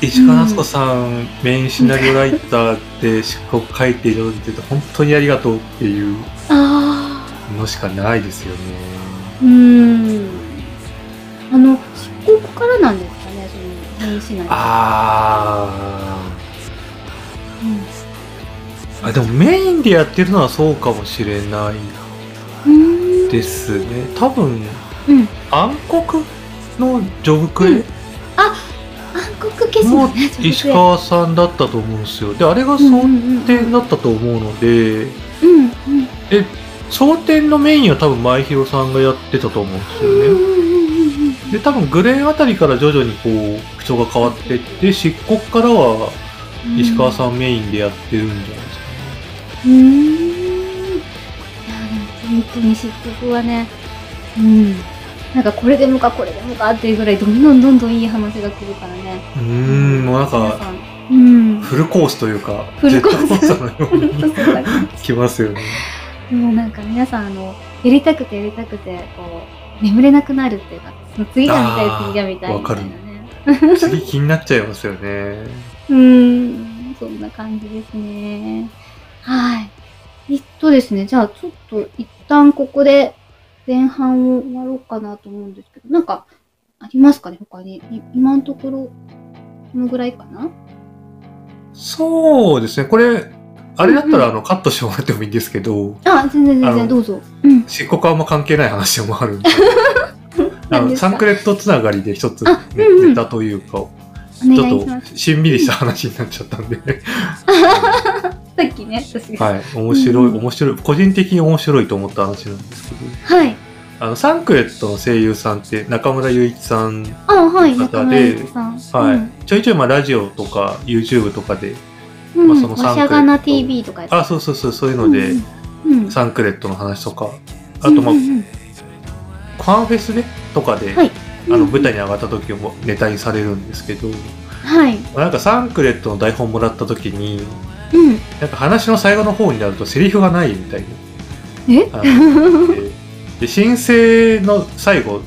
石川夏子さん、メインシナリオライターで漆黒書いているので本当にありがとうっていうのしかないですよね。 うーん。あの漆黒からなんですかね、そのメインシナリオ。 あー、うんあでもメインでやってるのはそうかもしれないですね。多分、 うん、 暗黒のジョブクエ、うん、 あ、暗黒消しのね、 石川さんだったと思うんですよ。であれが蒼天だったと思うので、で蒼天のメインは多分前広さんがやってたと思うんですよね。で多分グレーあたりから徐々にこう口調が変わっていって漆黒からは石川さんメインでやってるんじゃないですかね。 うーん。いや本当に漆黒はね、うん、なんかこれでもかこれでもかっていうぐらいどんどんどんどんいい話が来るからね。 うーん、もうなんか、 うん、 フルコースというか、 フルコースジェットコースターのように来ますよね。 もうなんか皆さんあのやりたくてやりたくてこう眠れなくなるっていうか、その次が見たい次が見たいみたいなね。 次気になっちゃいますよね。 うーん、そんな感じですね。はい。えっとですね、じゃあちょっと一旦ここで前半を終わろうかなと思うんですけど、なんかありますかね、他に。今のところ、このぐらいかな？ そうですね、これ、あれだったらあのカットしてもらってもいいんですけど。 あ、全然全然どうぞ。 漆黒あんま関係ない話もあるんで。あのサンクレットつながりで一つネタというか、ちょっとしんみりした話になっちゃったんで。 さっきね、私が。はい、面白い、面白い、個人的に面白いと思った話なんですけど。 はい。 あのサンクレットの声優さんって中村雄一さんの方で、はい、ちょいちょいまあラジオとか YouTube とかで、 うん、まあそのサンクレット、わしゃがな ティーブイ とかやって、 あ、そうそうそう、そういうので、うんうん、サンクレットの話とか、あとまあ、うんうんうん、ファンフェスでとかで、はい、あの舞台に上がった時もネタにされるんですけど、 はい、 なんかサンクレットの台本もらった時に、 うん、 なんか話の最後の方になるとセリフがないみたいな。 え？ で申請の最後って、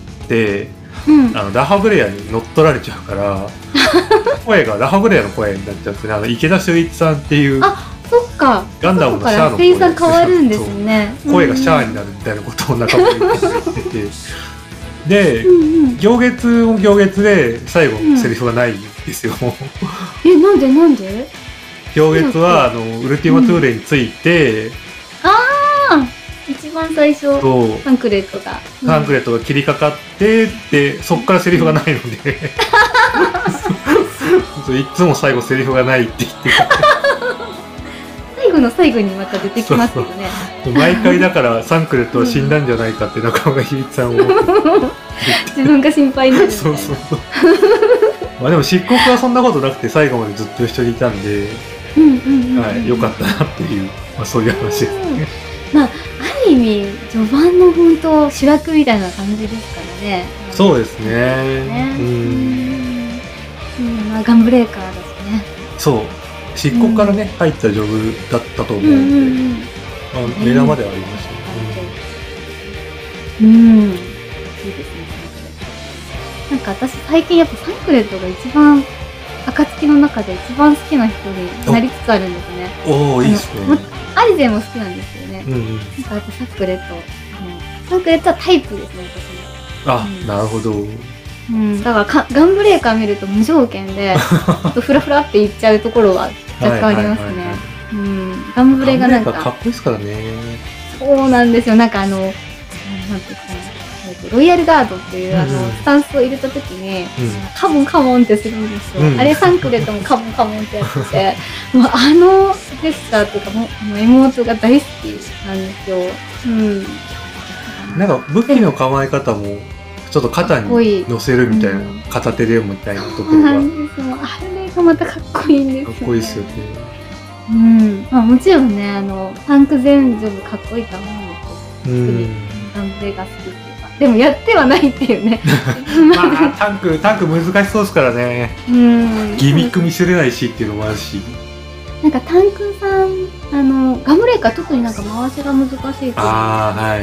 うん、あのラハブレアに乗っ取られちゃうから声がラハブレアの声になっちゃうんですね。あの池田秀一さんっていう、 あ、そっか、 ガンダムのシャアの声声優さん変わるんですね。 声がシャアになるみたいなことを中村言っててで、うんうん、行月も行月で最後セリフがないんですよ、うん、 え、なんでなんで？ 行月はあのウルティマトゥーレについて、うん、 ああ一番最初サンクレットが、 うん、サンクレットが切りかかってでそっからセリフがないのでいつも最後セリフがないって言って最後の最後にまた出てきますけどね。 そうそう毎回だからサンクレットは死んだんじゃないかって中村雄一さんを自分が心配になるみたいな。そうそうそうまあでも漆黒はそんなことなくて最後までずっと一緒にいたんで、はい、よかったなっていう、まあ、そういう話ですね。 まあある意味序盤の本当主役みたいな感じですからね。 そうですね。ね、うん、 うん、まあガンブレーカーですね。 そう漆黒からね、うん、入ったジョブだったと思うので、うんうんうん、まあ、目玉ではありましたね。 うん、うん、いいですね。なんか私最近やっぱサンクレットが一番暁の中で一番好きな人になりつつあるんですね。 おお、いいですね。 アリゼンも好きなんですよね。 うんうん、 なんかやっぱサンクレット、サンクレットはタイプですね、 私の。あ、うん、なるほど。 うん、だからかガンブレーカー見ると無条件でちょっとフラフラっていっちゃうところは若干ありますね。うん、ガンブレがなんかかっこいいですからね。 そうなんですよ。なんかあのなんていうかな、ロイヤルガードっていう、うん、あのスタンスを入れた時に、うん、カモンカモンってするんですよ。うん、あれサンクレットもカモンカモンってやっててもうあのジェスチャーっていうかもう妹が大好きなんですよ。うん。 なんか武器の構え方もちょっと肩に乗せるみたいな、うん、片手でみたいなところが。 あれがまたかっこいいんですよ、ね。 かっこいいですよね。 うん。まあもちろんね、あのタンク全部かっこいいと思うんですよ。うん。ガンブレが好きっていうか。でもやってはないっていうね。 まあタンクタンク難しそうですからね。うん。ギミック見せれないしっていうのもあるし。 なんかタンクさんあのガンブレーカー特になんか回しが難しいっていうか。 ああはいはい。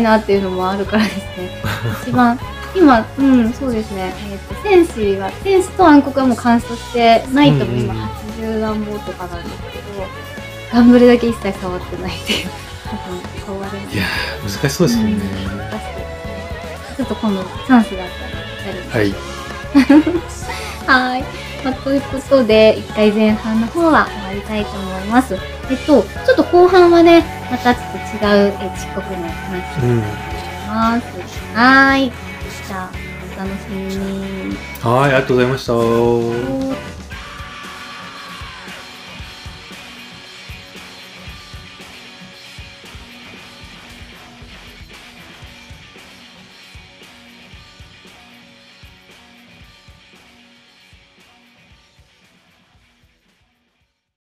うんうん、あって。多分できないなっていうのもあるからですね。一番今、うん、そうですね。えっ、ー、と、戦士は、戦士と暗黒はもう完走して、ナイトも今はちじゅう何本とかなんですけど、ガンブレだけ一切触ってないっていう。多分、変われない。 いやー、難しそうですよね。 うん、難しいですね。ちょっと今度、チャンスがあったら、やりましょう。はい。はい。まあ、ということで、一回前半の方は終わりたいと思います。えっと、ちょっと後半はね、またちょっと違う、え、漆黒の話をしたいと思います。うん、はーい。じゃあ、お楽しみに。 はい、ありがとうございました。